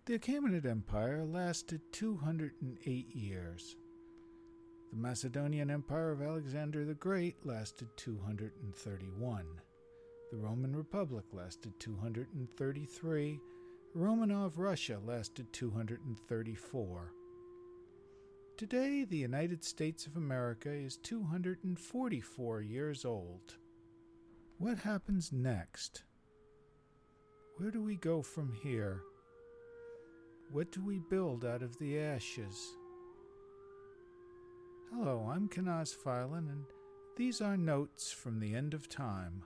The Achaemenid Empire lasted 208 years. The Macedonian Empire of Alexander the Great lasted 231. The Roman Republic lasted 233. Romanov Russia lasted 234. Today, the United States of America is 244 years old. What happens next? Where do we go from here? What do we build out of the ashes? Hello, I'm Kanaz Filan, and these are notes from the end of time.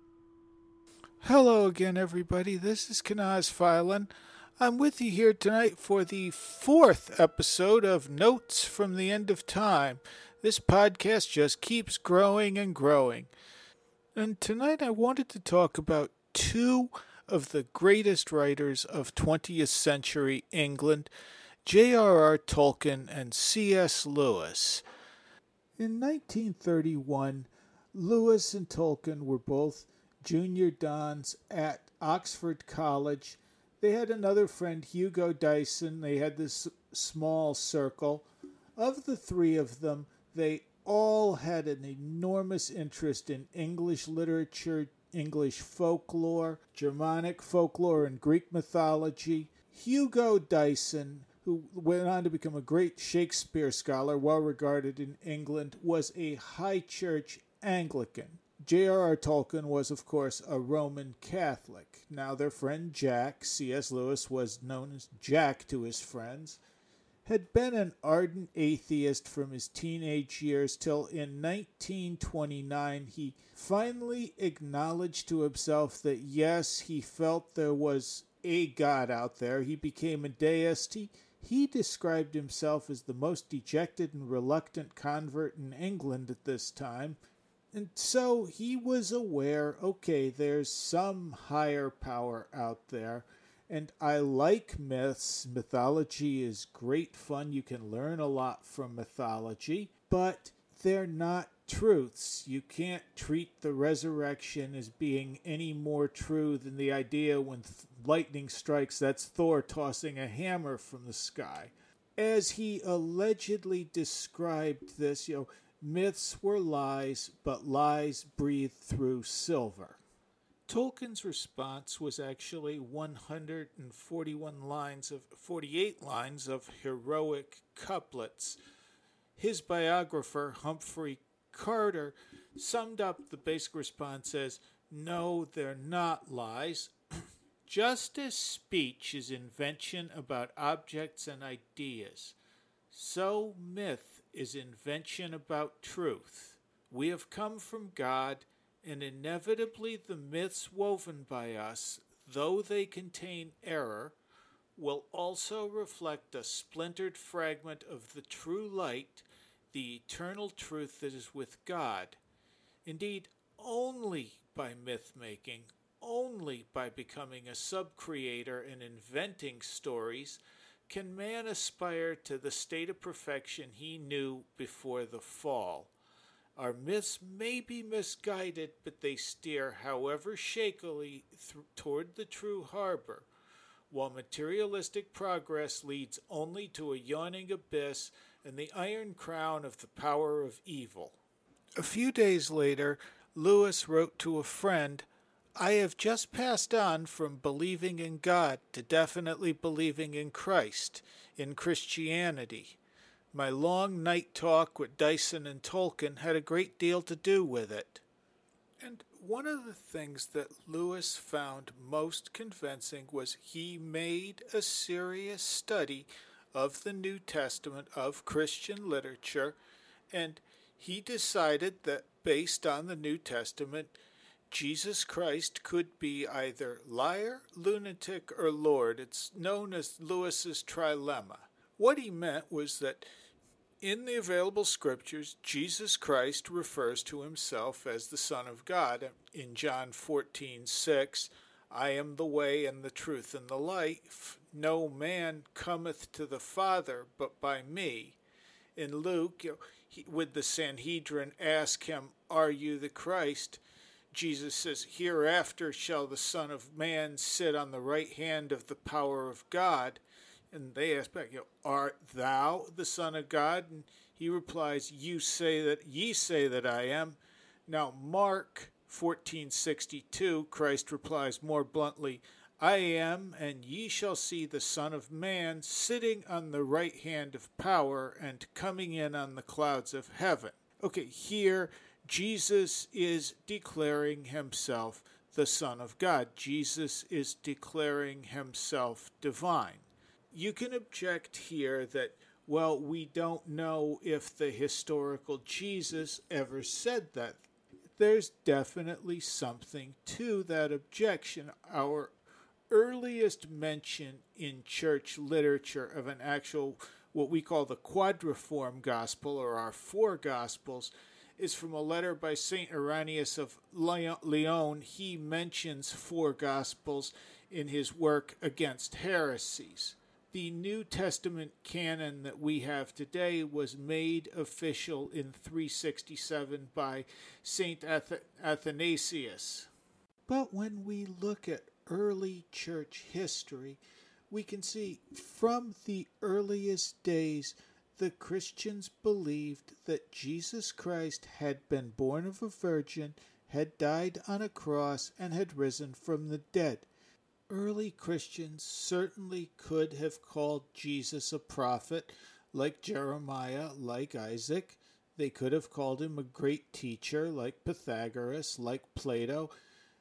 Hello again, everybody. This is Kanaz Filan. I'm with you here tonight for the 4th episode of Notes from the End of Time. This podcast just keeps growing and growing. And tonight I wanted to talk about two of the greatest writers of 20th century England, J.R.R. Tolkien and C.S. Lewis. In 1931, Lewis and Tolkien were both junior dons at Oxford College. They had another friend, Hugo Dyson. They had this small circle. Of the three of them, they all had an enormous interest in English literature, English folklore, Germanic folklore, and Greek mythology. Hugo Dyson, who went on to become a great Shakespeare scholar, well regarded in England, was a high church Anglican. J.R.R. Tolkien was, of course, a Roman Catholic. Now, their friend Jack, C.S. Lewis was known as Jack to his friends, had been an ardent atheist from his teenage years till in 1929 he finally acknowledged to himself that, yes, he felt there was a God out there. He became a deist. He described himself as the most dejected and reluctant convert in England at this time. And so he was aware, okay, there's some higher power out there. And I like myths. Mythology is great fun. You can learn a lot from mythology. But they're not truths. You can't treat the resurrection as being any more true than the idea when lightning strikes, that's Thor tossing a hammer from the sky. As he allegedly described this, myths were lies, but lies breathed through silver. Tolkien's response was actually 48 lines of heroic couplets. His biographer, Humphrey Carter, summed up the basic response as, "No, they're not lies. Just as speech is invention about objects and ideas, so myth is invention about truth. We have come from God, and inevitably the myths woven by us, though they contain error, will also reflect a splintered fragment of the true light, the eternal truth that is with God. Indeed, only by myth-making, only by becoming a sub-creator and inventing stories, can man aspire to the state of perfection he knew before the fall. Our myths may be misguided, but they steer, however shakily, toward the true harbor, while materialistic progress leads only to a yawning abyss and the iron crown of the power of evil." A few days later, Lewis wrote to a friend, "I have just passed on from believing in God to definitely believing in Christ, in Christianity. My long night talk with Dyson and Tolkien had a great deal to do with it." And one of the things that Lewis found most convincing was he made a serious study of the New Testament, of Christian literature, and he decided that based on the New Testament, Jesus Christ could be either liar, lunatic, or Lord. It's known as Lewis's trilemma. What he meant was that in the available scriptures, Jesus Christ refers to himself as the Son of God. In John 14:6, "I am the way and the truth and the life. No man cometh to the Father but by me." In Luke, with the Sanhedrin ask him, "Are you the Christ?" Jesus says, hereafter shall the Son of Man sit on the right hand of the power of God. And they ask back, art thou the Son of God? And he replies, ye say that I am. Now Mark 14:62, Christ replies more bluntly, I am, and ye shall see the Son of Man sitting on the right hand of power and coming in on the clouds of heaven. Okay, here Jesus is declaring himself the Son of God. Jesus is declaring himself divine. You can object here that, well, we don't know if the historical Jesus ever said that. There's definitely something to that objection. Our earliest mention in church literature of an actual, what we call the quadriform gospel, or our four gospels, is from a letter by St. Irenaeus of Lyon. He mentions four gospels in his work Against Heresies. The New Testament canon that we have today was made official in 367 by St. Athanasius. But when we look at early church history, we can see from the earliest days the Christians believed that Jesus Christ had been born of a virgin, had died on a cross, and had risen from the dead. Early Christians certainly could have called Jesus a prophet, like Jeremiah, like Isaac. They could have called him a great teacher, like Pythagoras, like Plato.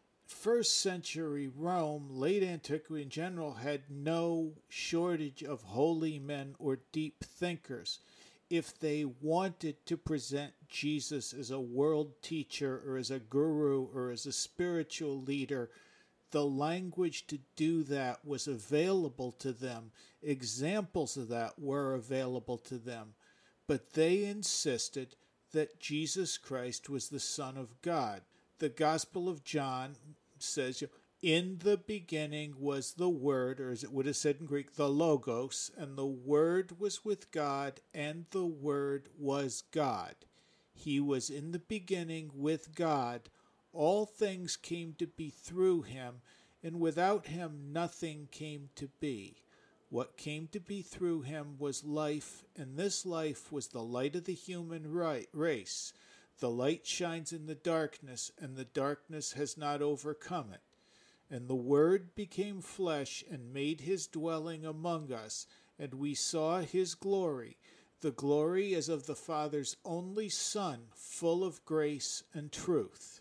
First century Rome, late antiquity in general, had no shortage of holy men or deep thinkers. If they wanted to present Jesus as a world teacher or as a guru or as a spiritual leader, the language to do that was available to them. Examples of that were available to them. But they insisted that Jesus Christ was the Son of God. The Gospel of John says, in the beginning was the Word, or as it would have said in Greek, the Logos, and the Word was with God, and the Word was God. He was in the beginning with God. All things came to be through him, and without him nothing came to be. What came to be through him was life, and this life was the light of the human race. The light shines in the darkness, and the darkness has not overcome it. And the Word became flesh and made his dwelling among us, and we saw his glory, the glory as of the Father's only Son, full of grace and truth.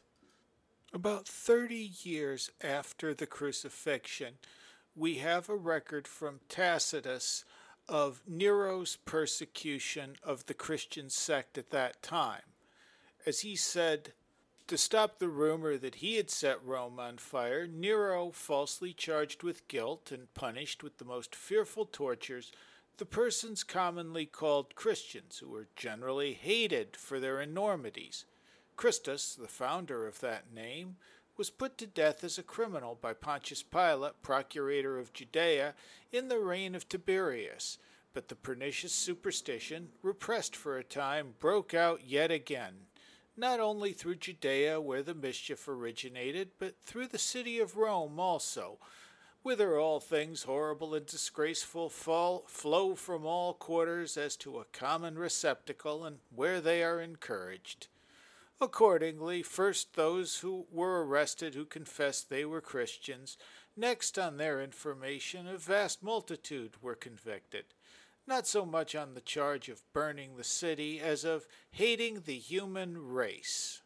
About 30 years after the crucifixion, we have a record from Tacitus of Nero's persecution of the Christian sect at that time. As he said, to stop the rumor that he had set Rome on fire, Nero, falsely charged with guilt and punished with the most fearful tortures, the persons commonly called Christians, who were generally hated for their enormities. Christus, the founder of that name, was put to death as a criminal by Pontius Pilate, procurator of Judea, in the reign of Tiberius. But the pernicious superstition, repressed for a time, broke out yet again, not only through Judea, where the mischief originated, but through the city of Rome also, whither all things horrible and disgraceful flow from all quarters as to a common receptacle, and where they are encouraged. Accordingly, first those who were arrested who confessed they were Christians. Next, on their information, a vast multitude were convicted, not so much on the charge of burning the city as of hating the human race.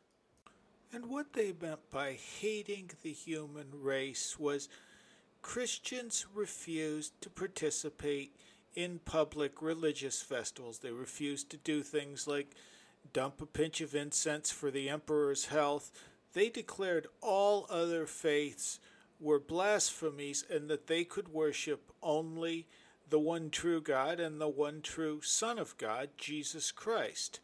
And what they meant by hating the human race was Christians refused to participate in public religious festivals. They refused to do things like dump a pinch of incense for the emperor's health. They declared all other faiths were blasphemies and that they could worship only the one true God and the one true Son of God, Jesus Christ.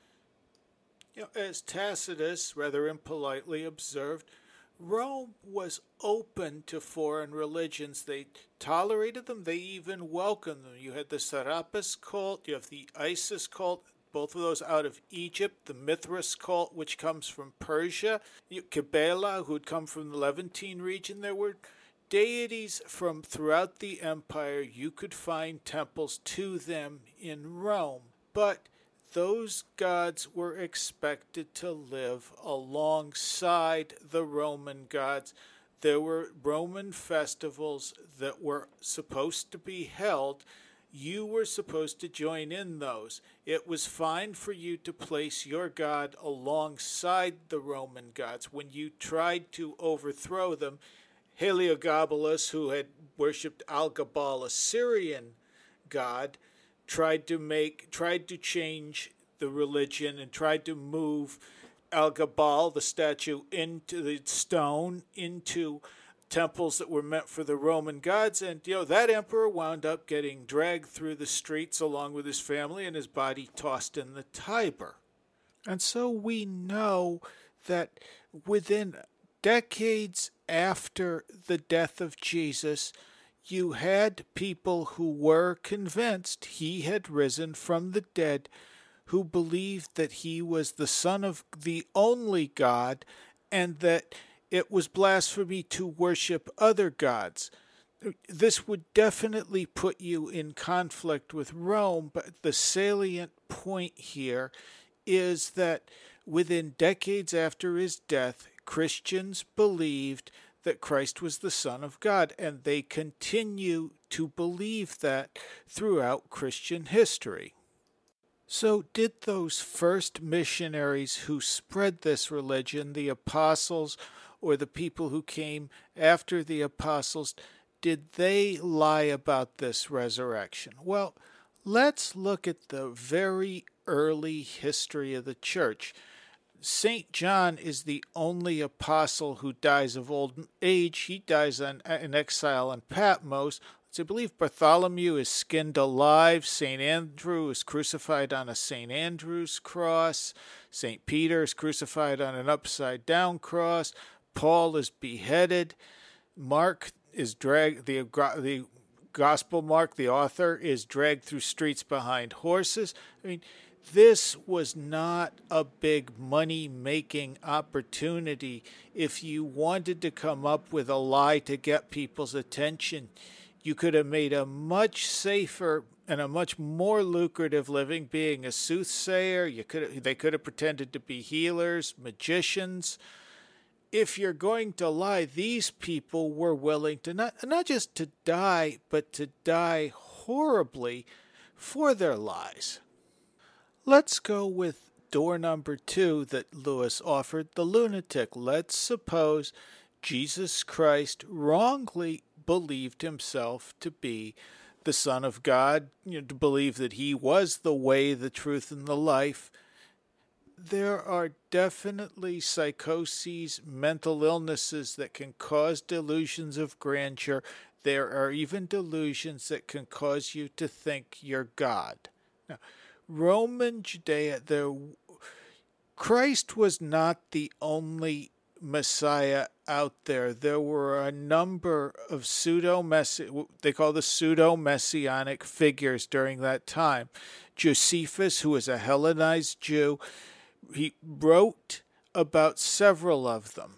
As Tacitus rather impolitely observed, Rome was open to foreign religions. They tolerated them. They even welcomed them. You had the Serapis cult. You have the Isis cult. both of those out of Egypt, the Mithras cult, which comes from Persia, Kibbalah, who had come from the Levantine region. There were deities from throughout the empire. You could find temples to them in Rome. But those gods were expected to live alongside the Roman gods. There were Roman festivals that were supposed to be held. You were supposed to join in those. It was fine for you to place your god alongside the Roman gods. When you tried to overthrow them, Heliogabalus, who had worshipped Al-Gabal, a Syrian god, tried to change the religion and tried to move Al-Gabal, the statue, into the stone, into temples that were meant for the Roman gods. And, that emperor wound up getting dragged through the streets along with his family and his body tossed in the Tiber. And so we know that within decades after the death of Jesus, you had people who were convinced he had risen from the dead, who believed that he was the Son of the only God, and that it was blasphemy to worship other gods. This would definitely put you in conflict with Rome, but the salient point here is that within decades after his death, Christians believed that Christ was the Son of God, and they continue to believe that throughout Christian history. So did those first missionaries who spread this religion, the apostles or the people who came after the apostles, did they lie about this resurrection? Well, let's look at the very early history of the church. St. John is the only apostle who dies of old age. He dies in exile on Patmos. I believe Bartholomew is skinned alive. St. Andrew is crucified on a St. Andrew's cross. St. Peter is crucified on an upside-down cross. Paul is beheaded. Mark is dragged, the Gospel Mark, the author, is dragged through streets behind horses. This was not a big money-making opportunity. If you wanted to come up with a lie to get people's attention, you could have made a much safer and a much more lucrative living being a soothsayer. They could have pretended to be healers, magicians. If you're going to lie, these people were willing to not just to die, but to die horribly for their lies. Let's go with door number 2 that Lewis offered, the lunatic. Let's suppose Jesus Christ wrongly believed himself to be the Son of God, to believe that he was the way, the truth, and the life. There are definitely psychoses, mental illnesses that can cause delusions of grandeur. There are even delusions that can cause you to think you're God. Now, Roman Judea, Christ was not the only Messiah out there. There were a number of they call the pseudo-messianic figures during that time. Josephus, who was a Hellenized Jew, he wrote about several of them.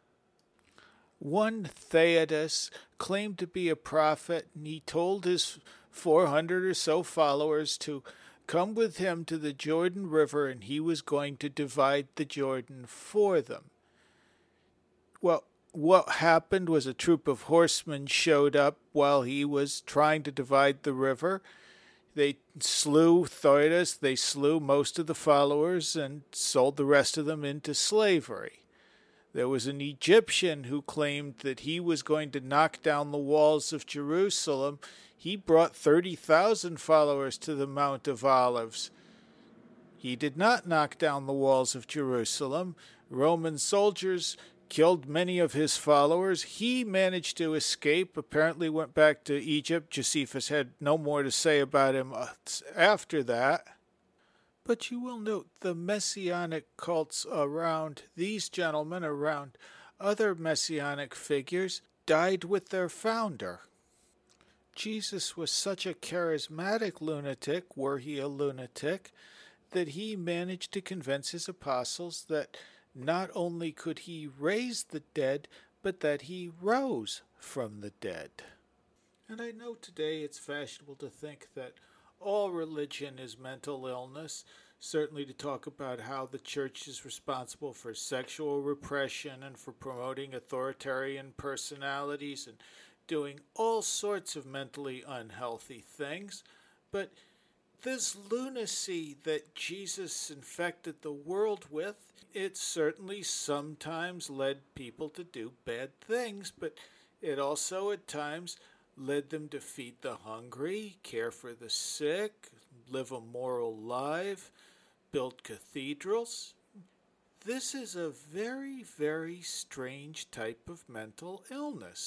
One, Theudas, claimed to be a prophet, and he told his 400 or so followers to come with him to the Jordan River, and he was going to divide the Jordan for them. Well, what happened was a troop of horsemen showed up while he was trying to divide the river. They slew Theudas, they slew most of the followers, and sold the rest of them into slavery. There was an Egyptian who claimed that he was going to knock down the walls of Jerusalem. He brought 30,000 followers to the Mount of Olives. He did not knock down the walls of Jerusalem. Roman soldiers killed many of his followers. He managed to escape, apparently went back to Egypt. Josephus had no more to say about him after that. But you will note the messianic cults around these gentlemen, around other messianic figures, died with their founder. Jesus was such a charismatic lunatic, were he a lunatic, that he managed to convince his apostles that not only could he raise the dead, but that he rose from the dead. And I know today it's fashionable to think that all religion is mental illness, certainly to talk about how the church is responsible for sexual repression and for promoting authoritarian personalities and doing all sorts of mentally unhealthy things. But this lunacy that Jesus infected the world with, it certainly sometimes led people to do bad things, but it also at times led them to feed the hungry, care for the sick, live a moral life, build cathedrals. This is a very, very strange type of mental illness.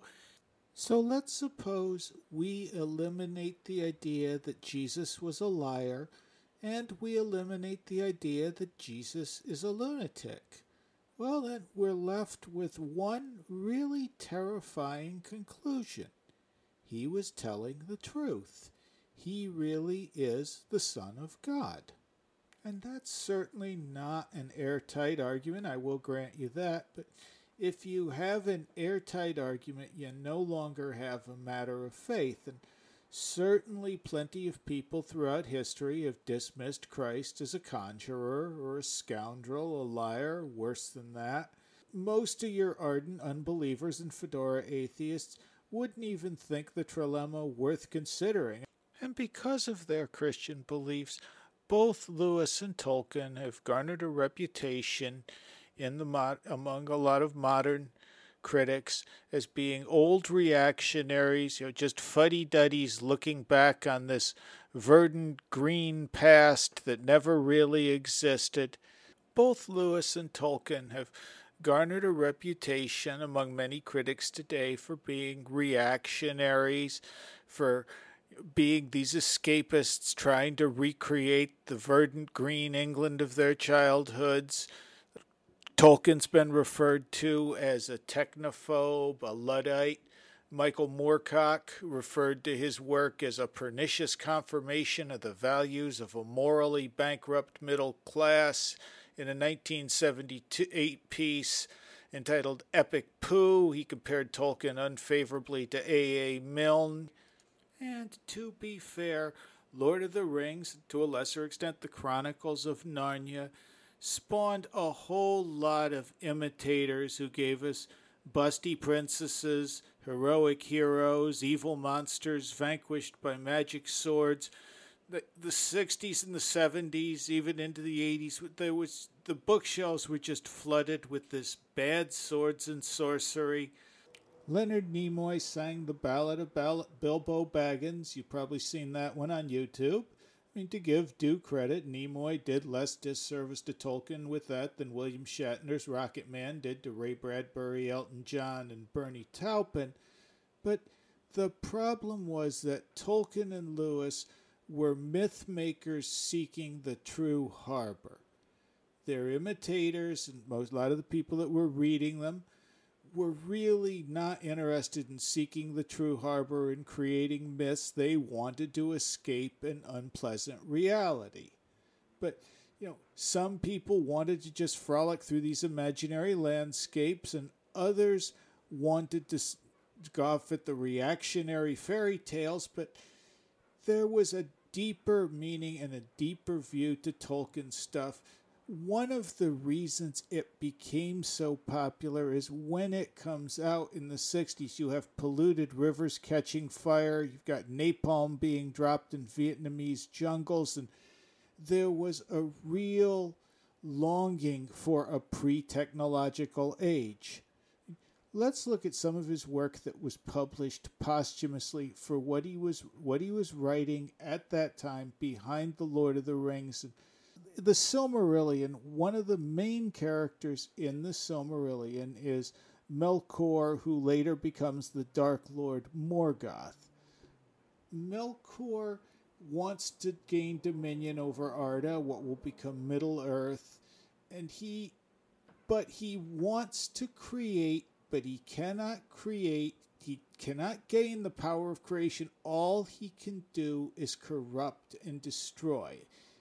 So let's suppose we eliminate the idea that Jesus was a liar, and we eliminate the idea that Jesus is a lunatic. Well, then we're left with one really terrifying conclusion. He was telling the truth. He really is the Son of God. And that's certainly not an airtight argument, I will grant you that, but if you have an airtight argument, you no longer have a matter of faith, and certainly plenty of people throughout history have dismissed Christ as a conjurer or a scoundrel, a liar, worse than that. Most of your ardent unbelievers and fedora atheists wouldn't even think the trilemma worth considering. And because of their Christian beliefs, both Lewis and Tolkien have garnered a reputation among a lot of modern critics as being old reactionaries, just fuddy-duddies looking back on this verdant green past that never really existed. Both Lewis and Tolkien have garnered a reputation among many critics today for being reactionaries, for being these escapists trying to recreate the verdant green England of their childhoods. Tolkien's been referred to as a technophobe, a Luddite. Michael Moorcock referred to his work as a pernicious confirmation of the values of a morally bankrupt middle class in a 1978 piece entitled Epic Pooh. He compared Tolkien unfavorably to A.A. Milne. And to be fair, Lord of the Rings, to a lesser extent the Chronicles of Narnia, spawned a whole lot of imitators who gave us busty princesses, heroic heroes, evil monsters vanquished by magic swords. The 60s and the 70s, even into the 80s, the bookshelves were just flooded with this bad swords and sorcery. Leonard Nimoy sang the ballad of Bilbo Baggins. You've probably seen that one on YouTube. To give due credit, Nimoy did less disservice to Tolkien with that than William Shatner's Rocket Man did to Ray Bradbury, Elton John, and Bernie Taupin. But the problem was that Tolkien and Lewis were myth makers seeking the true harbor. Their imitators, and a lot of the people that were reading them, were really not interested in seeking the true harbor and creating myths. They wanted to escape an unpleasant reality. But, some people wanted to just frolic through these imaginary landscapes, and others wanted to scoff at the reactionary fairy tales, but there was a deeper meaning and a deeper view to Tolkien's stuff. One of the reasons it became so popular is when it comes out in the 60s, you have polluted rivers catching fire, you've got napalm being dropped in Vietnamese jungles, and there was a real longing for a pre-technological age. Let's look at some of his work that was published posthumously for what he was writing at that time behind The Lord of the Rings. The Silmarillion, one of the main characters in the Silmarillion is Melkor, who later becomes the Dark Lord Morgoth. Melkor wants to gain dominion over Arda, what will become Middle-earth, and he wants to create, but he cannot create. He cannot gain the power of creation. All he can do is corrupt and destroy.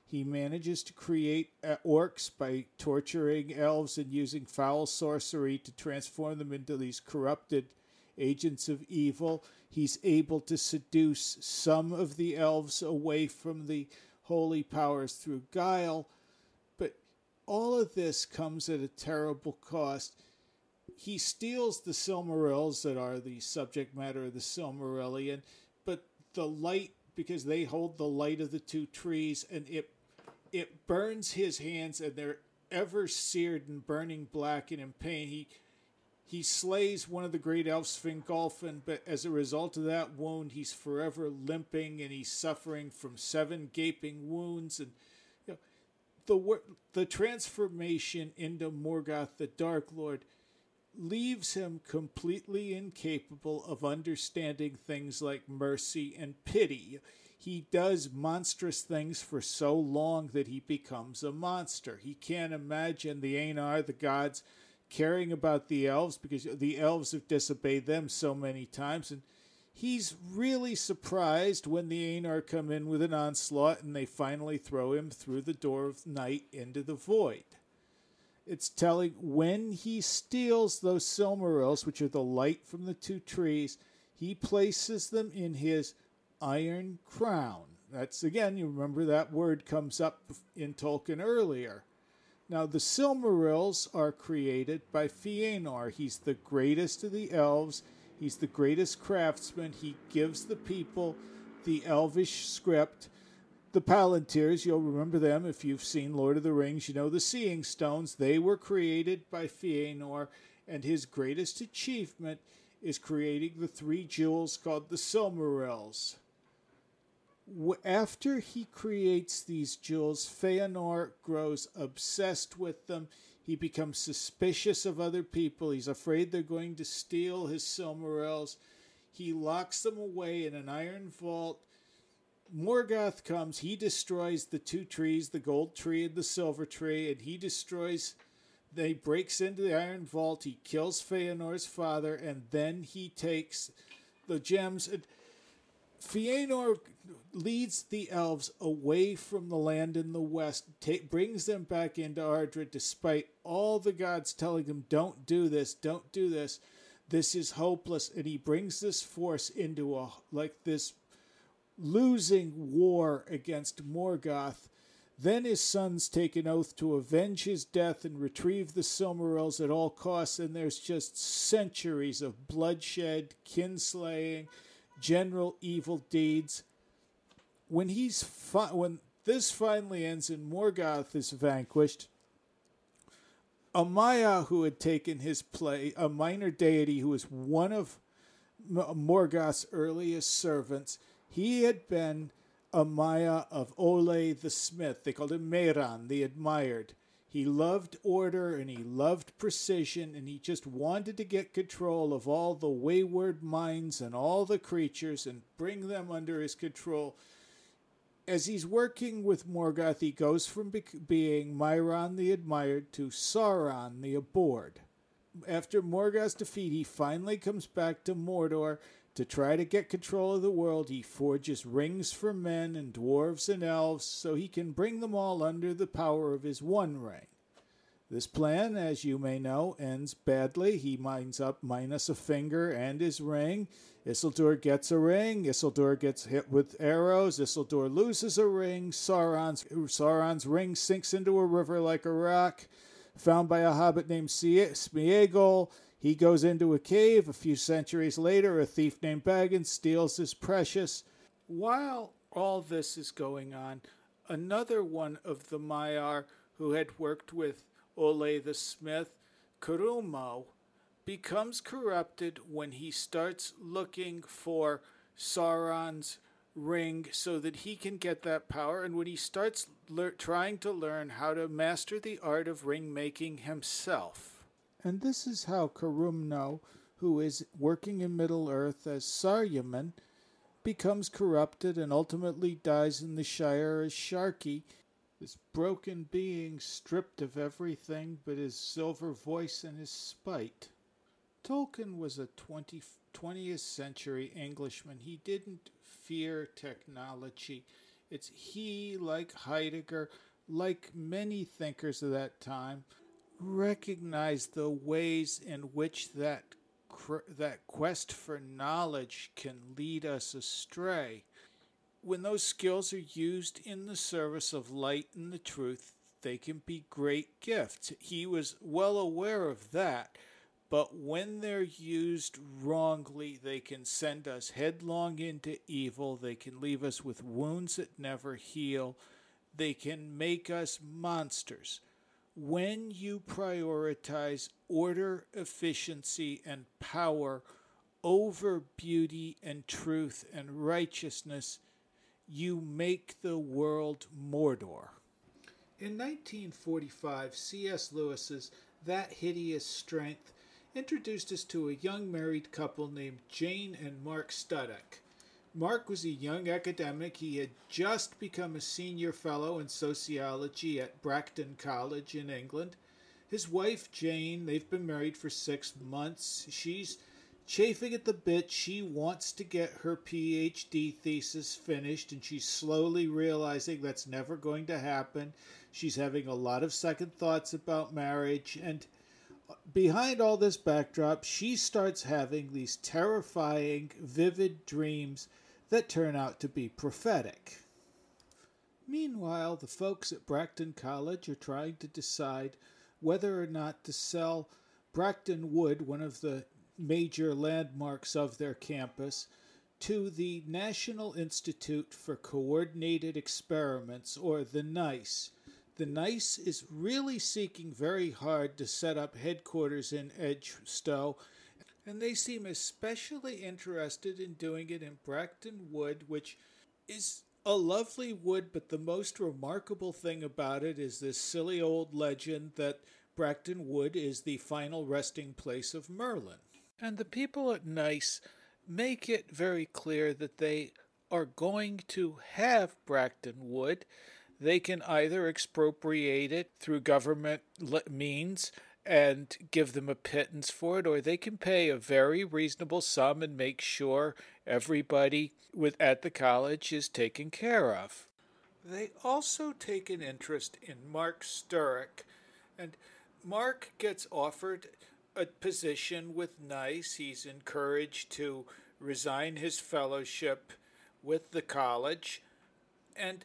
He manages to create orcs by torturing elves and using foul sorcery to transform them into these corrupted agents of evil. He's able to seduce some of the elves away from the holy powers through guile. But all of this comes at a terrible cost. He steals the Silmarils that are the subject matter of the Silmarillion, but the light, because they hold the light of the two trees, and it burns his hands, and they're ever seared and burning black and in pain. He slays one of the great elves, Fingolfin, but as a result of that wound, he's forever limping, and he's suffering from 7 gaping wounds. And you know, the transformation into Morgoth, the Dark Lord, leaves him completely incapable of understanding things like mercy and pity. He does monstrous things for so long that he becomes a monster. He can't imagine the Ainur, the gods, caring about the elves because the elves have disobeyed them so many times. And he's really surprised when the Ainur come in with an onslaught and they finally throw him through the door of night into the void. It's telling when he steals those Silmarils, which are the light from the two trees, he places them in his iron crown. That's, again, you remember that word comes up in Tolkien earlier. Now, the Silmarils are created by Fëanor. He's the greatest of the elves. He's the greatest craftsman. He gives the people the elvish script. The Palantirs, you'll remember them if you've seen Lord of the Rings. You know the Seeing Stones. They were created by Fëanor, and his greatest achievement is creating the 3 jewels called the Silmarils. After he creates these jewels, Fëanor grows obsessed with them. He becomes suspicious of other people. He's afraid they're going to steal his Silmarils. He locks them away in an iron vault. Morgoth comes, he destroys the 2 trees, the gold tree and the silver tree, and he breaks into the iron vault, he kills Fëanor's father, and then he takes the gems. And Fëanor leads the elves away from the land in the west, brings them back into Ardra, despite all the gods telling him, don't do this, this is hopeless, and he brings this force into this losing war against Morgoth. Then his sons take an oath to avenge his death and retrieve the Silmarils at all costs, and there's just centuries of bloodshed, kinslaying, general evil deeds. When this finally ends and Morgoth is vanquished, Amaya, who had taken his place, a minor deity who was one of Morgoth's earliest servants, he had been Amaya of Ole the Smith. They called him Mehran, the Admired. He loved order and he loved precision, and he just wanted to get control of all the wayward minds and all the creatures and bring them under his control. As he's working with Morgoth, he goes from being Mehran the Admired to Sauron the Abhorred. After Morgoth's defeat, he finally comes back to Mordor to try to get control of the world. He forges rings for men and dwarves and elves so he can bring them all under the power of his one ring. This plan, as you may know, ends badly. He winds up minus a finger and his ring. Isildur gets a ring. Isildur gets hit with arrows. Isildur loses a ring. Sauron's ring sinks into a river like a rock. Found by a hobbit named Smeagol. He goes into a cave. A few centuries later, a thief named Baggins steals his precious. While all this is going on, another one of the Maiar who had worked with Ole the Smith, Kurumo, becomes corrupted when he starts looking for Sauron's ring so that he can get that power, and when he starts trying to learn how to master the art of ring making himself. And this is how Karumno, who is working in Middle-earth as Saruman, becomes corrupted and ultimately dies in the Shire as Sharky, this broken being stripped of everything but his silver voice and his spite. Tolkien was a 20th century Englishman. He didn't fear technology. It's he, like Heidegger, like many thinkers of that time, recognized the ways in which that quest for knowledge can lead us astray. When those skills are used in the service of light and the truth, they can be great gifts. He was well aware of that. But when they're used wrongly, they can send us headlong into evil. They can leave us with wounds that never heal. They can make us monsters. When you prioritize order, efficiency, and power over beauty and truth and righteousness, you make the world Mordor. In 1945, C.S. Lewis's That Hideous Strength introduced us to a young married couple named Jane and Mark Studdock. Mark was a young academic. He had just become a senior fellow in sociology at Bracton College in England. His wife, Jane, they've been married for 6 months. She's chafing at the bit. She wants to get her PhD thesis finished, and she's slowly realizing that's never going to happen. She's having a lot of second thoughts about marriage, and behind all this backdrop, she starts having these terrifying, vivid dreams that turn out to be prophetic. Meanwhile, the folks at Bracton College are trying to decide whether or not to sell Bracton Wood, one of the major landmarks of their campus, to the National Institute for Coordinated Experiments, or the NICE. The NICE is really seeking very hard to set up headquarters in Edgestowe, and they seem especially interested in doing it in Bracton Wood, which is a lovely wood, but the most remarkable thing about it is this silly old legend that Bracton Wood is the final resting place of Merlin. And the people at NICE make it very clear that they are going to have Bracton Wood. They can either expropriate it through government means and give them a pittance for it, or they can pay a very reasonable sum and make sure everybody at the college is taken care of. They also take an interest in Mark Sturrock, and Mark gets offered a position with NICE. He's encouraged to resign his fellowship with the college, and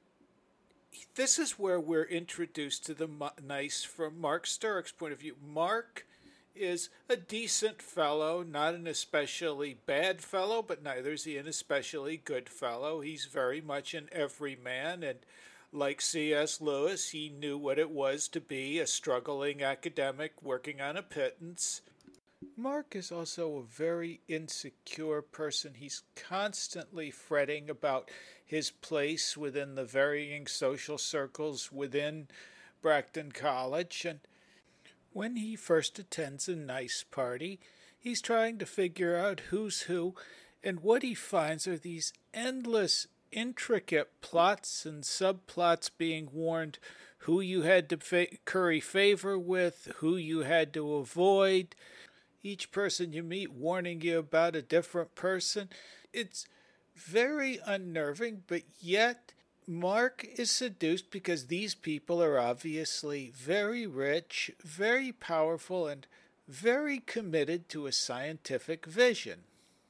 this is where we're introduced to the NICE from Mark Sturrock's point of view. Mark is a decent fellow, not an especially bad fellow, but neither is he an especially good fellow. He's very much an everyman, and like C.S. Lewis, he knew what it was to be a struggling academic working on a pittance. Mark is also a very insecure person. He's constantly fretting about his place within the varying social circles within Bracton College, and when he first attends a NICE party, he's trying to figure out who's who, and what he finds are these endless, intricate plots and subplots being warned, who you had to curry favor with, who you had to avoid, each person you meet warning you about a different person. It's very unnerving, but yet Mark is seduced because these people are obviously very rich, very powerful, and very committed to a scientific vision.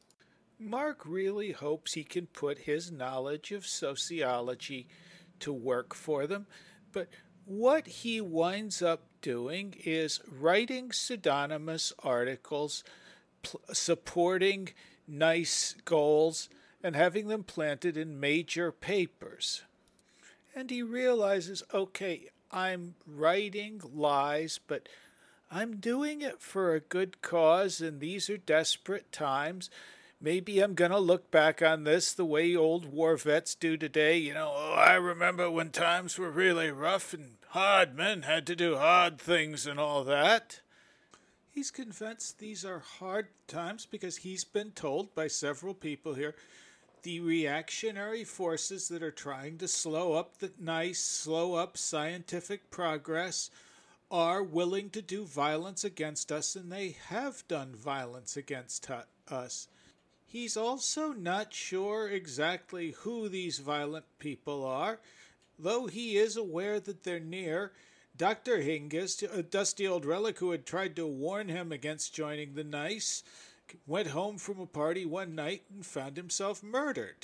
Mark really hopes he can put his knowledge of sociology to work for them, but what he winds up doing is writing pseudonymous articles supporting NICE goals and having them planted in major papers. And he realizes, okay, I'm writing lies, but I'm doing it for a good cause, and these are desperate times. Maybe I'm going to look back on this the way old war vets do today. I remember when times were really rough and hard, men had to do hard things and all that. He's convinced these are hard times because he's been told by several people here the reactionary forces that are trying to slow up the NICE, slow up scientific progress, are willing to do violence against us, and they have done violence against us. He's also not sure exactly who these violent people are, though he is aware that they're near. Dr. Hengist, a dusty old relic who had tried to warn him against joining the Nice, went home from a party one night and found himself murdered.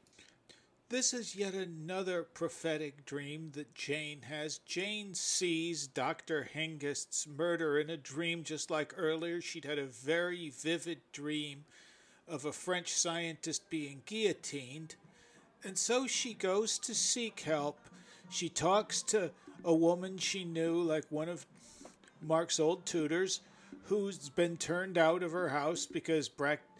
This is yet another prophetic dream that Jane has. Jane sees Dr. Hengist's murder in a dream, just like earlier. She'd had a very vivid dream of a French scientist being guillotined, and so she goes to seek help. She talks to a woman she knew, like one of Mark's old tutors, who's been turned out of her house because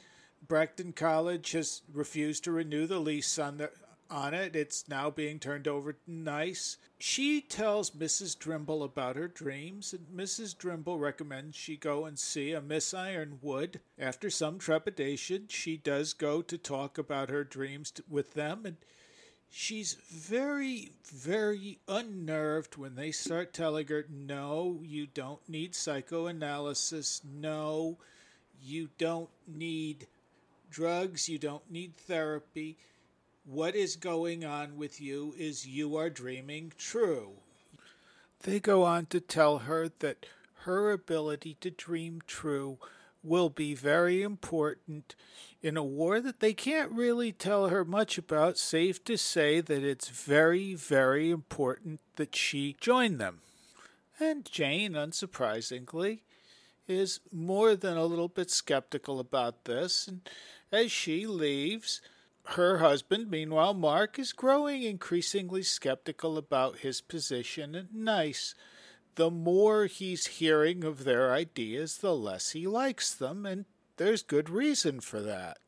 Bracton College has refused to renew the lease on it. It's now being turned over to Nice. She tells Mrs. Drimble about her dreams, and Mrs. Drimble recommends she go and see a Miss Ironwood. After some trepidation, she does go to talk about her dreams with them, and she's very, very unnerved when they start telling her, no, you don't need psychoanalysis. No, you don't need drugs. You don't need therapy. What is going on with you is you are dreaming true. They go on to tell her that her ability to dream true will be very important in a war that they can't really tell her much about. Safe to say that it's very, very important that she join them. And Jane, unsurprisingly, is more than a little bit skeptical about this, and as she leaves, her husband, meanwhile, Mark, is growing increasingly skeptical about his position at Nice. The more he's hearing of their ideas, the less he likes them, and there's good reason for that.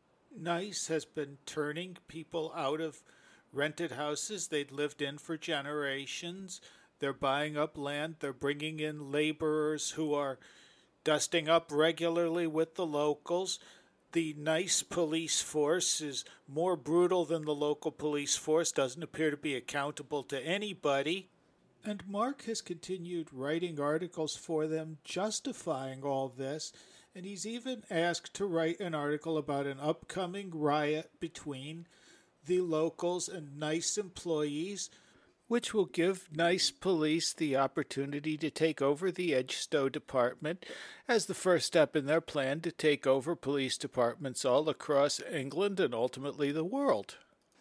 Nice has been turning people out of rented houses they'd lived in for generations. They're buying up land. They're bringing in laborers who are dusting up regularly with the locals. The Nice police force is more brutal than the local police force, doesn't appear to be accountable to anybody. And Mark has continued writing articles for them justifying all this, and he's even asked to write an article about an upcoming riot between the locals and Nice employees, which will give Nice police the opportunity to take over the Edgestowe department as the first step in their plan to take over police departments all across England and ultimately the world.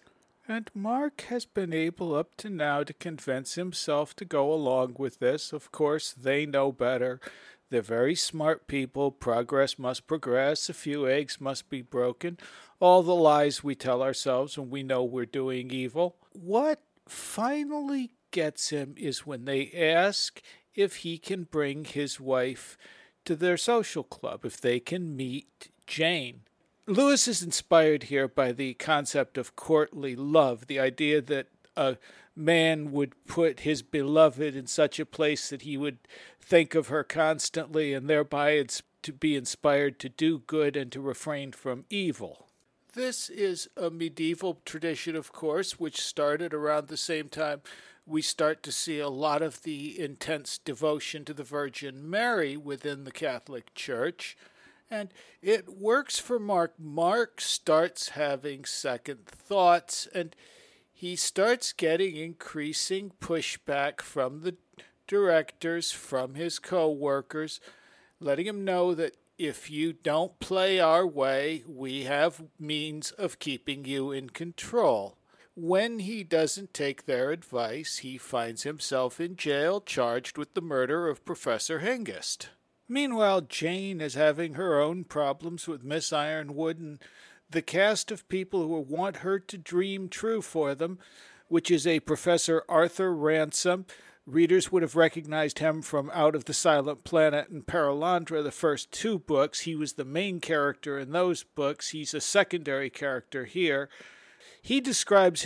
And Mark has been able up to now to convince himself to go along with this. Of course, they know better. They're very smart people. Progress must progress. A few eggs must be broken. All the lies we tell ourselves when we know we're doing evil. What finally gets him is when they ask if he can bring his wife to their social club, if they can meet Jane. Lewis is inspired here by the concept of courtly love, the idea that a man would put his beloved in such a place that he would think of her constantly and thereby to be inspired to do good and to refrain from evil. This is a medieval tradition, of course, which started around the same time we start to see a lot of the intense devotion to the Virgin Mary within the Catholic Church. And it works for Mark. Mark starts having second thoughts, and he starts getting increasing pushback from the directors, from his co-workers, letting him know that if you don't play our way, we have means of keeping you in control. When he doesn't take their advice, he finds himself in jail, charged with the murder of Professor Hengist. Meanwhile, Jane is having her own problems with Miss Ironwood and the cast of people who want her to dream true for them, which is a Professor Arthur Ransom. Readers would have recognized him from Out of the Silent Planet and Perelandra, the first two books. He was the main character in those books. He's a secondary character here. He describes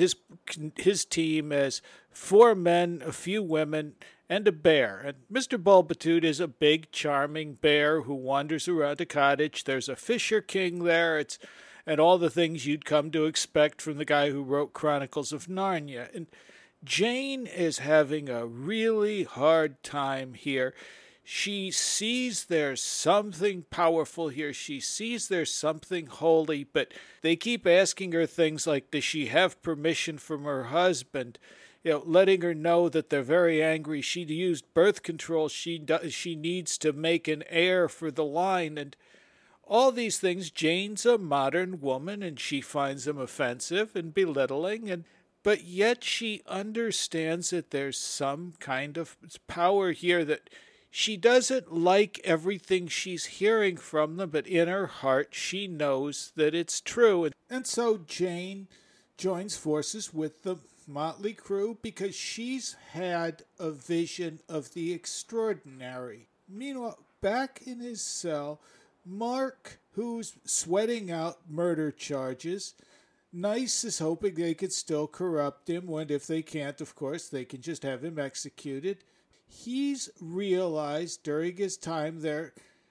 his team as 4 men, a few women, and a bear. And Mr. Bulbitude is a big, charming bear who wanders around a cottage. There's a Fisher King there, and all the things you'd come to expect from the guy who wrote Chronicles of Narnia. And Jane is having a really hard time here. She sees there's something powerful here. She sees there's something holy, but they keep asking her things like, does she have permission from her husband? Letting her know that they're very angry. She used birth control. She needs to make an heir for the line, and all these things. Jane's a modern woman, and she finds them offensive and belittling, but yet she understands that there's some kind of power here, that she doesn't like everything she's hearing from them, but in her heart she knows that it's true. And so Jane joins forces with the Motley Crew because she's had a vision of the extraordinary. Meanwhile, back in his cell, Mark, who's sweating out murder charges, Nice is hoping they could still corrupt him, and if they can't, of course, they can just have him executed. He's realized during his time there,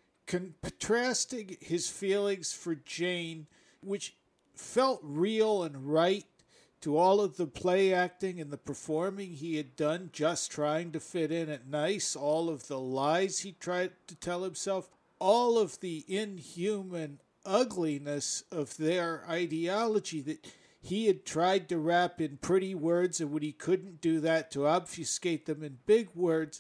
contrasting his feelings for Jane, which felt real and right, to all of the play acting and the performing he had done just trying to fit in at Nice, all of the lies he tried to tell himself, all of the inhuman ugliness of their ideology that he had tried to wrap in pretty words, and when he couldn't do that, to obfuscate them in big words.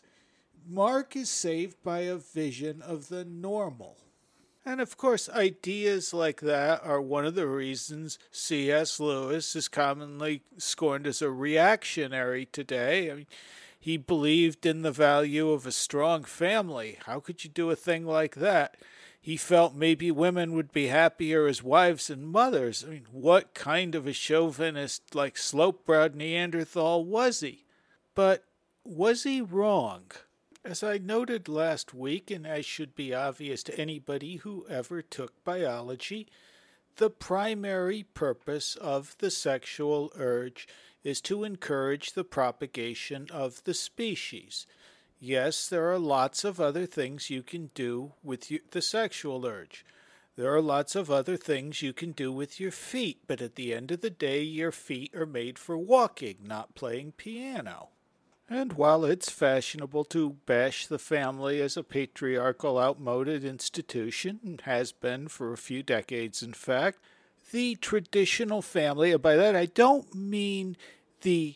Mark is saved by a vision of the normal. And of course, ideas like that are one of the reasons C.S. Lewis is commonly scorned as a reactionary today. I mean, he believed in the value of a strong family. How could you do a thing like that? He felt maybe women would be happier as wives and mothers. I mean, what kind of a chauvinist like slope-browed Neanderthal was he? But was he wrong? As I noted last week, and as should be obvious to anybody who ever took biology, the primary purpose of the sexual urge is to encourage the propagation of the species. Yes, there are lots of other things you can do with the sexual urge. There are lots of other things you can do with your feet, but at the end of the day, your feet are made for walking, not playing piano. And while it's fashionable to bash the family as a patriarchal, outmoded institution, and has been for a few decades in fact, the traditional family, and by that I don't mean the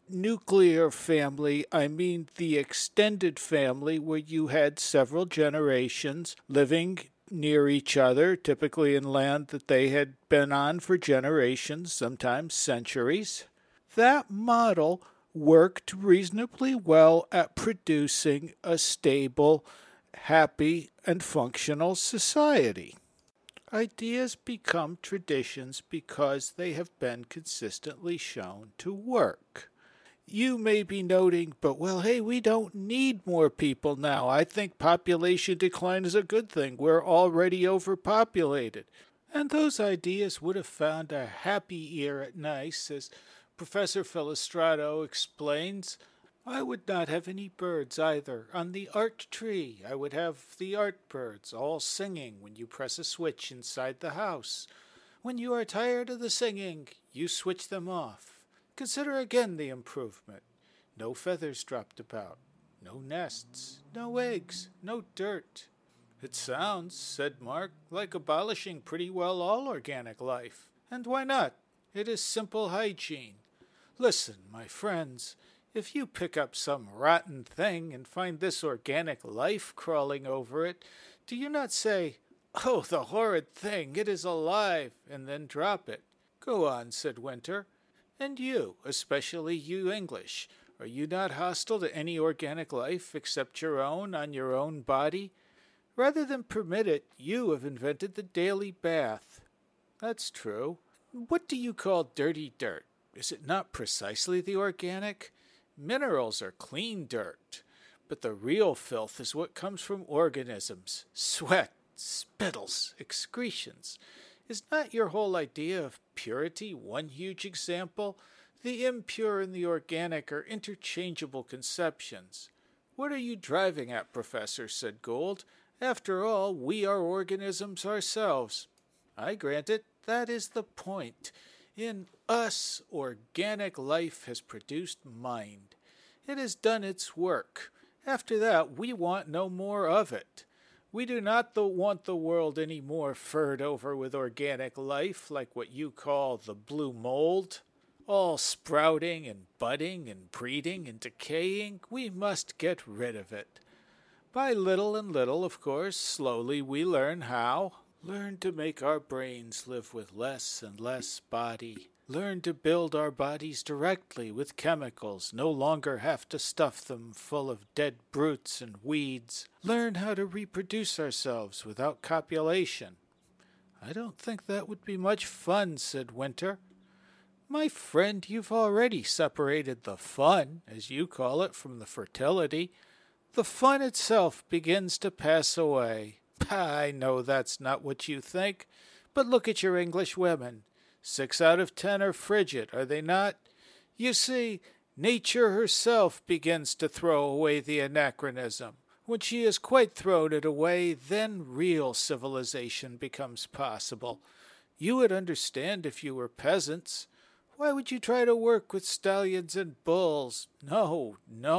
nuclear family, I mean the extended family where you had several generations living near each other, typically in land that they had been on for generations, sometimes centuries. That model worked reasonably well at producing a stable, happy, and functional society. Ideas become traditions because they have been consistently shown to work. You may be noting, but well, hey, we don't need more people now. I think population decline is a good thing. We're already overpopulated. And those ideas would have found a happy ear at Nice, as Professor Philostrato explains. I would not have any birds either. On the art tree, I would have the art birds all singing when you press a switch inside the house. When you are tired of the singing, you switch them off. Consider again the improvement. No feathers dropped about, no nests, no eggs, no dirt. It sounds, said Mark, like abolishing pretty well all organic life. And why not? It is simple hygiene. Listen, my friends, if you pick up some rotten thing and find this organic life crawling over it, do you not say, "Oh, the horrid thing, it is alive," and then drop it? Go on, said Winter. And you, especially you English, are you not hostile to any organic life except your own on your own body? Rather than permit it, you have invented the daily bath. That's true. What do you call dirty dirt? Is it not precisely the organic? Minerals are clean dirt, but the real filth is what comes from organisms. Sweat, spittles, excretions. Is not your whole idea of purity one huge example? The impure and the organic are interchangeable conceptions. What are you driving at, Professor? Said Gould. After all, we are organisms ourselves. I grant it. That is the point. In us, organic life has produced mind. It has done its work, After that, we want no more of it. We do not want the world any more furred over with organic life like what you call the blue mold. All sprouting and budding and breeding and decaying, we must get rid of it. By little and little, of course, slowly we learn how. Learn to make our brains live with less and less body. Learn to build our bodies directly with chemicals, no longer have to stuff them full of dead brutes and weeds. Learn how to reproduce ourselves without copulation. I don't think that would be much fun, said Winter. My friend, you've already separated the fun, as you call it, from the fertility. The fun itself begins to pass away. I know that's not what you think, but look at your English women. 6 out of 10 are frigid, are they not? You see, nature herself begins to throw away the anachronism. When she has quite thrown it away, then real civilization becomes possible. You would understand if you were peasants. Why would you try to work with stallions and bulls? No,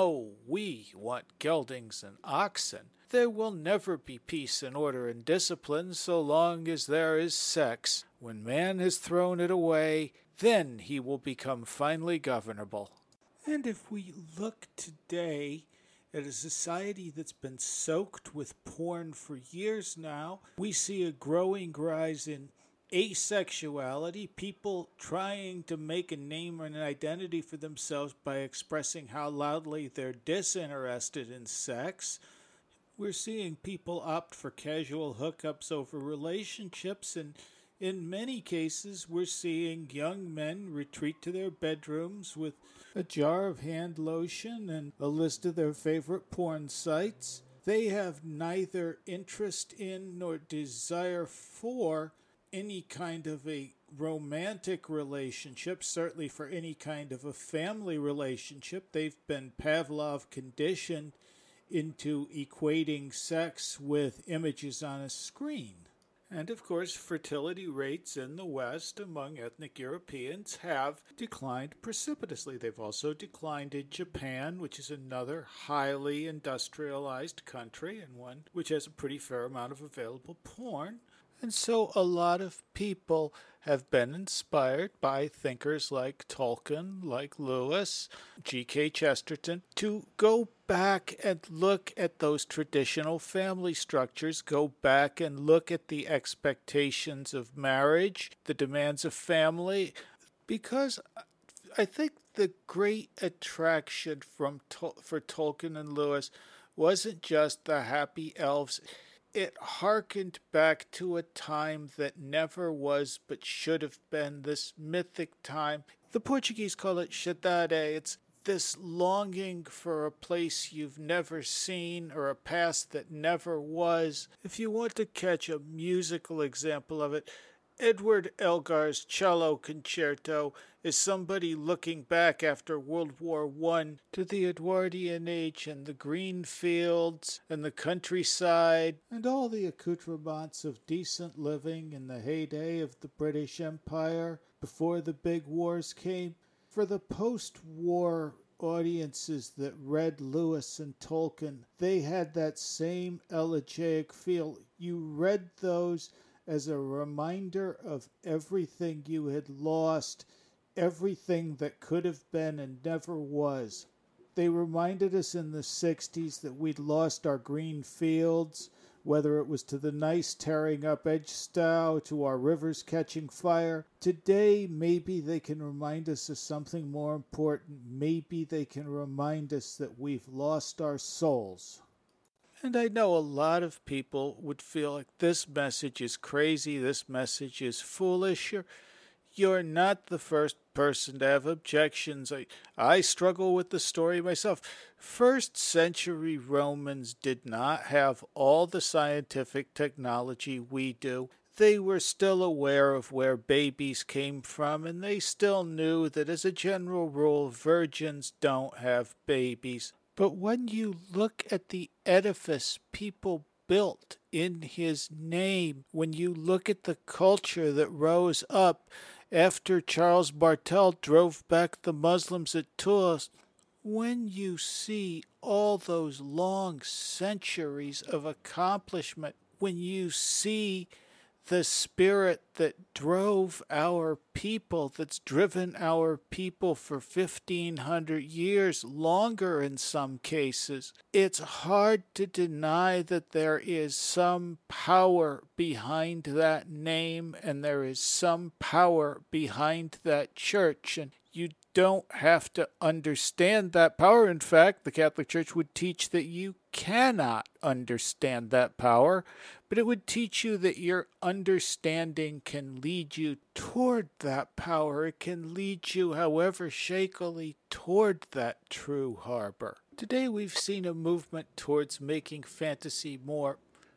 we want geldings and oxen. There will never be peace and order and discipline so long as there is sex. When man has thrown it away, then he will become finally governable. And if we look today at a society that's been soaked with porn for years now, we see a growing rise in asexuality, people trying to make a name or an identity for themselves by expressing how loudly they're disinterested in sex. We're seeing people opt for casual hookups over relationships, and in many cases we're seeing young men retreat to their bedrooms with a jar of hand lotion and a list of their favorite porn sites. They have neither interest in nor desire for any kind of a romantic relationship, certainly for any kind of a family relationship. They've been Pavlov conditioned into equating sex with images on a screen. And of course, fertility rates in the West among ethnic Europeans have declined precipitously. They've also declined in Japan, which is another highly industrialized country and one which has a pretty fair amount of available porn. And so a lot of people have been inspired by thinkers like Tolkien, like Lewis, G.K. Chesterton, to go back and look at those traditional family structures, go back and look at the expectations of marriage, the demands of family, because I think the great attraction for Tolkien and Lewis wasn't just the happy elves. It harkened back to a time that never was but should have been, this mythic time. The Portuguese call it saudade. It's this longing for a place you've never seen or a past that never was. If you want to catch a musical example of it, Edward Elgar's Cello Concerto is somebody looking back after World War I to the Edwardian age and the green fields and the countryside and all the accoutrements of decent living in the heyday of the British Empire before the big wars came. For the post-war audiences that read Lewis and Tolkien, they had that same elegiac feel. You read those as a reminder of everything you had lost, everything that could have been and never was. They reminded us in the 60s that we'd lost our green fields, whether it was to the nice tearing up Edgestow, to our rivers catching fire. Today, maybe they can remind us of something more important. Maybe they can remind us that we've lost our souls. And I know a lot of people would feel like this message is crazy, this message is foolish. You're not the first person to have objections. I struggle with the story myself. First century Romans did not have all the scientific technology we do. They were still aware of where babies came from, and they still knew that as a general rule, virgins don't have babies. But when you look at the edifice people built in his name, when you look at the culture that rose up after Charles Martel drove back the Muslims at Tours, When you see all those long centuries of accomplishment, when you see the spirit that drove our people, that's driven our people for 1,500 years, longer in some cases, it's hard to deny that there is some power behind that name and there is some power behind that church. And you don't have to understand that power. In fact, the Catholic Church would teach that you cannot understand that power, but it would teach you that your understanding can lead you toward that power. It can lead you, however shakily, toward that true harbor. Today we've seen a movement towards making fantasy more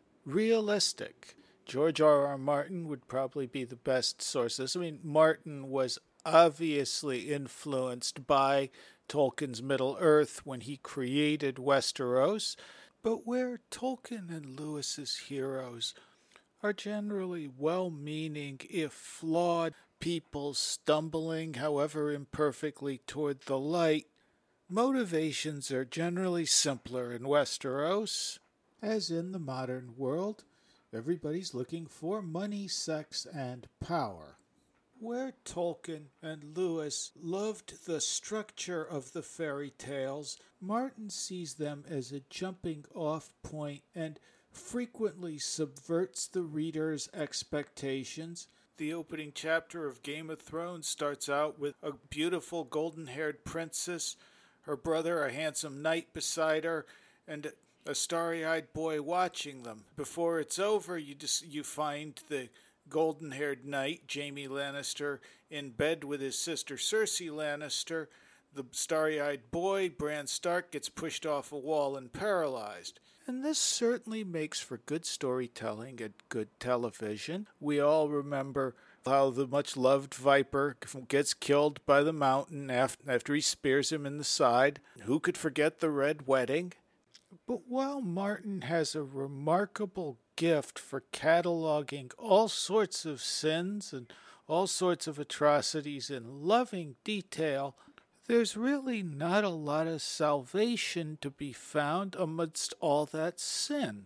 realistic. George R.R. Martin would probably be the best source of this. I mean, Martin was obviously influenced by Tolkien's Middle-earth when he created Westeros, but where Tolkien and Lewis's heroes are generally well-meaning, if flawed, people stumbling, however imperfectly, toward the light, motivations are generally simpler in Westeros. As in the modern world, everybody's looking for money, sex, and power. Where Tolkien and Lewis loved the structure of the fairy tales, Martin sees them as a jumping-off point and frequently subverts the reader's expectations. The opening chapter of Game of Thrones starts out with a beautiful golden-haired princess, her brother, a handsome knight beside her, and a starry-eyed boy watching them. Before it's over, you find the golden-haired knight, Jaime Lannister, in bed with his sister Cersei Lannister. The starry-eyed boy, Bran Stark, gets pushed off a wall and paralyzed. And this certainly makes for good storytelling and good television. We all remember how the much-loved Viper gets killed by the Mountain after he spears him in the side. Who could forget the Red Wedding? But while Martin has a remarkable gift for cataloging all sorts of sins and all sorts of atrocities in loving detail, there's really not a lot of salvation to be found amidst all that sin.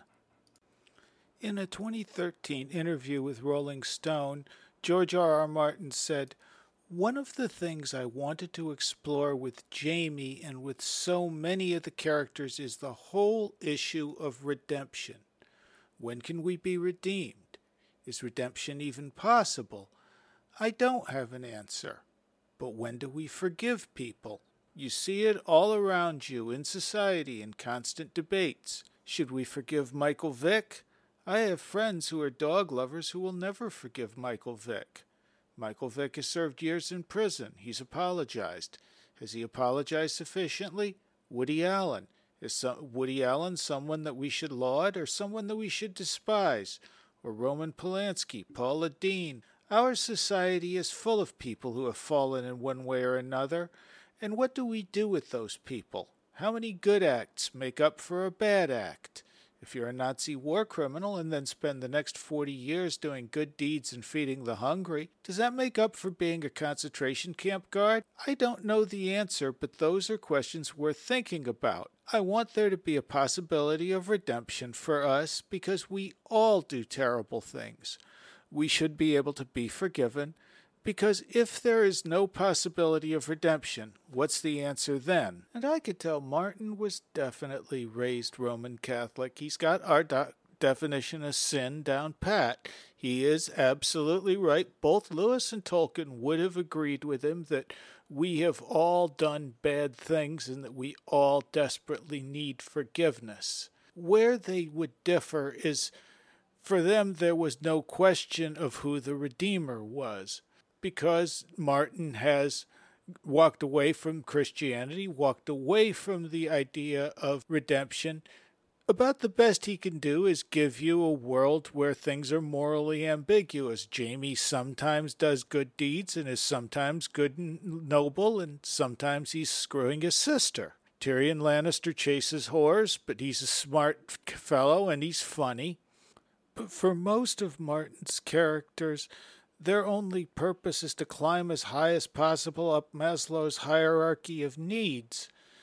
In a 2013 interview with Rolling Stone, George R.R. Martin said, "One of the things I wanted to explore with Jaime and with so many of the characters is the whole issue of redemption. When can we be redeemed? Is redemption even possible? I don't have an answer. But when do we forgive people? You see it all around you in society in constant debates. Should we forgive Michael Vick? I have friends who are dog lovers who will never forgive Michael Vick. Michael Vick has served years in prison. He's apologized. Has he apologized sufficiently? Woody Allen. Is Woody Allen someone that we should laud or someone that we should despise? Or Roman Polanski, Paula Deen? Our society is full of people who have fallen in one way or another. And what do we do with those people? How many good acts make up for a bad act? If you're a Nazi war criminal and then spend the next 40 years doing good deeds and feeding the hungry, does that make up for being a concentration camp guard? I don't know the answer, but those are questions worth thinking about. I want there to be a possibility of redemption for us because we all do terrible things. We should be able to be forgiven, because if there is no possibility of redemption, what's the answer then? And I could tell Martin was definitely raised Roman Catholic. He's got our definition of sin down pat. He is absolutely right. Both Lewis and Tolkien would have agreed with him that we have all done bad things and that we all desperately need forgiveness. Where they would differ is, for them, there was no question of who the Redeemer was, because Martin has walked away from Christianity, walked away from the idea of redemption. About the best he can do is give you a world where things are morally ambiguous. Jaime sometimes does good deeds and is sometimes good and noble, and sometimes he's screwing his sister. Tyrion Lannister chases whores, but he's a smart fellow and he's funny. But for most of Martin's characters, their only purpose is to climb as high as possible up Maslow's hierarchy of needs.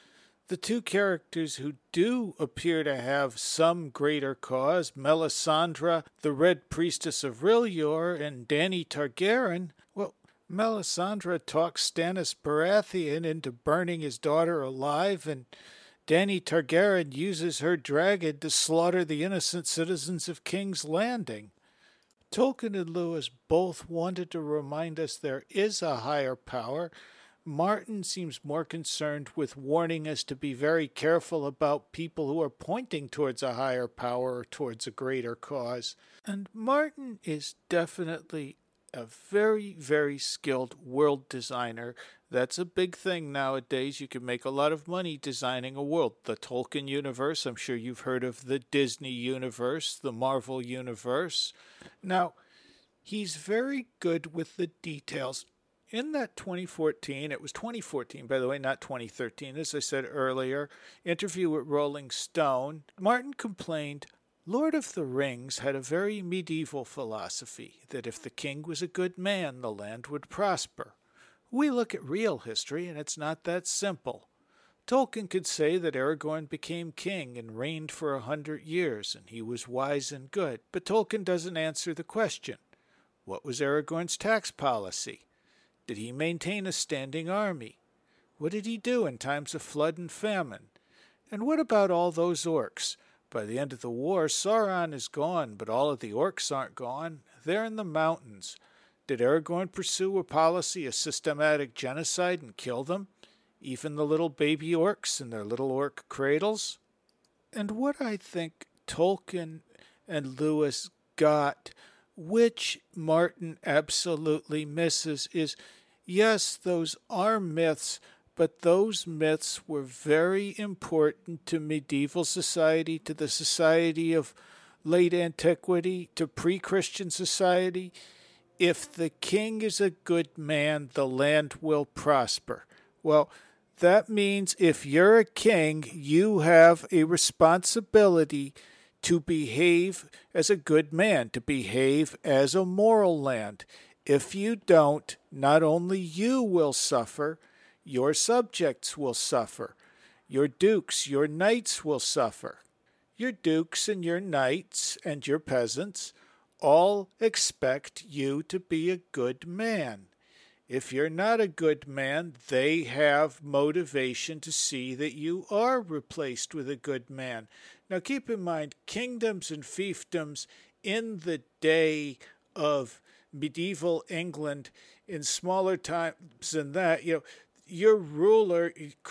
The two characters who do appear to have some greater cause, Melisandre, the Red Priestess of R'hllor, and Dany Targaryen, well, Melisandre talks Stannis Baratheon into burning his daughter alive, and Dany Targaryen uses her dragon to slaughter the innocent citizens of King's Landing. Tolkien and Lewis both wanted to remind us there is a higher power. Martin seems more concerned with warning us to be very careful about people who are pointing towards a higher power or towards a greater cause. And Martin is definitely a very, very skilled world designer. That's a big thing nowadays. You can make a lot of money designing a world. The Tolkien universe, I'm sure you've heard of the Disney universe, the Marvel universe. Now, he's very good with the details. In that 2014, it was 2014, by the way, not 2013, as I said earlier, interview with Rolling Stone, Martin complained Lord of the Rings had a very medieval philosophy that if the king was a good man, the land would prosper. We look at real history, and it's not that simple. Tolkien could say that Aragorn became king and reigned for 100 years, and he was wise and good, but Tolkien doesn't answer the question. What was Aragorn's tax policy? Did he maintain a standing army? What did he do in times of flood and famine? And what about all those orcs? By the end of the war, Sauron is gone, but all of the orcs aren't gone. They're in the mountains. Did Aragorn pursue a policy of systematic genocide and kill them? Even the little baby orcs in their little orc cradles? And what I think Tolkien and Lewis got, which Martin absolutely misses, is, yes, those are myths, but those myths were very important to medieval society, to the society of late antiquity, to pre-Christian society. If the king is a good man, the land will prosper. Well, that means if you're a king, you have a responsibility to behave as a good man, to behave as a moral land. If you don't, not only you will suffer, your subjects will suffer. Your dukes, your knights will suffer. Your dukes and your knights and your peasants all expect you to be a good man. If you're not a good man, they have motivation to see that you are replaced with a good man. Now keep in mind, kingdoms and fiefdoms in the day of medieval England, in smaller times than that, your ruler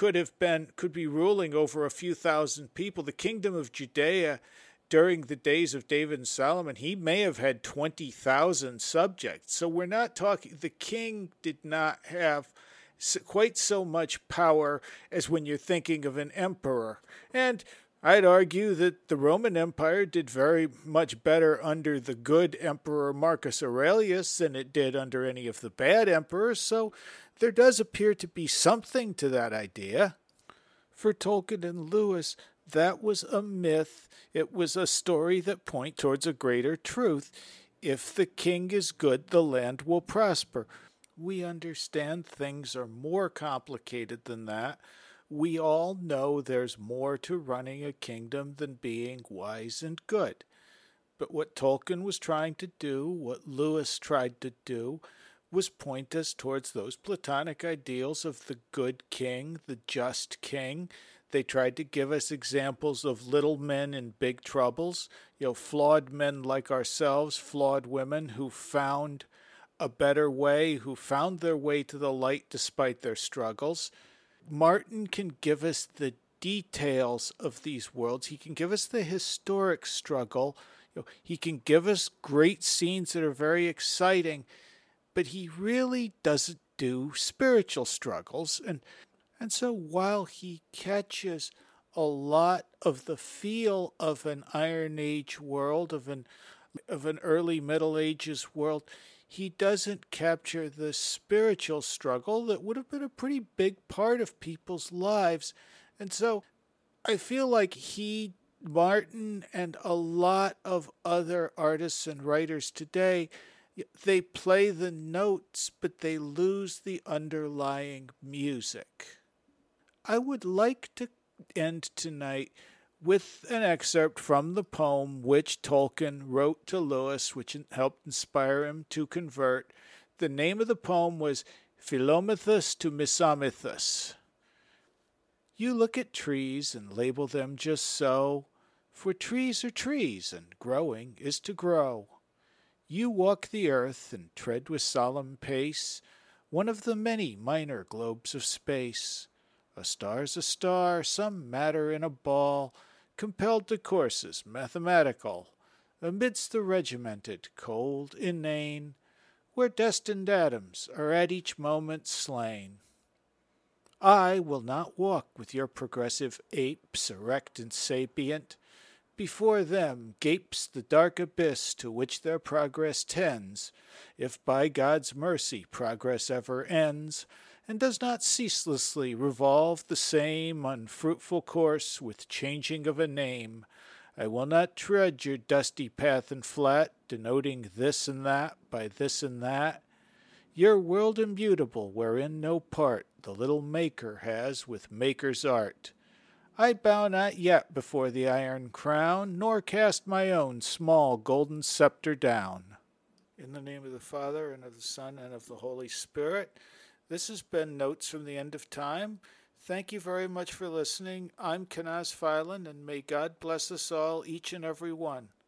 could be ruling over a few thousand people. The kingdom of Judea during the days of David and Solomon, he may have had 20,000 subjects. So we're not talking, the king did not have quite so much power as when you're thinking of an emperor. And I'd argue that the Roman Empire did very much better under the good Emperor Marcus Aurelius than it did under any of the bad emperors, so there does appear to be something to that idea. For Tolkien and Lewis, that was a myth. It was a story that pointed towards a greater truth. If the king is good, the land will prosper. We understand things are more complicated than that. We all know there's more to running a kingdom than being wise and good. But what Tolkien was trying to do, what Lewis tried to do, was point us towards those Platonic ideals of the good king, the just king. They tried to give us examples of little men in big troubles, flawed men like ourselves, flawed women who found a better way, who found their way to the light despite their struggles. Martin can give us the details of these worlds. He can give us the historic struggle. He can give us great scenes that are very exciting, but he really doesn't do spiritual struggles. And so while he catches a lot of the feel of an Iron Age world, of an early Middle Ages world, he doesn't capture the spiritual struggle that would have been a pretty big part of people's lives. And so I feel like Martin, and a lot of other artists and writers today, they play the notes, but they lose the underlying music. I would like to end tonight with an excerpt from the poem which Tolkien wrote to Lewis, which helped inspire him to convert. The name of the poem was Philomathus to Misomythus. You look at trees and label them just so, for trees are trees, and growing is to grow. You walk the earth and tread with solemn pace one of the many minor globes of space. A star's a star, some matter in a ball, compelled to courses mathematical, amidst the regimented, cold, inane, where destined atoms are at each moment slain. I will not walk with your progressive apes, erect and sapient. Before them gapes the dark abyss to which their progress tends, if by God's mercy progress ever ends, and does not ceaselessly revolve the same unfruitful course with changing of a name. I will not tread your dusty path and flat, denoting this and that by this and that. Your world immutable, wherein no part the little maker has with maker's art. I bow not yet before the iron crown, nor cast my own small golden scepter down. In the name of the Father, and of the Son, and of the Holy Spirit. This has been Notes from the End of Time. Thank you very much for listening. I'm Kenaz Filan, and may God bless us all, each and every one.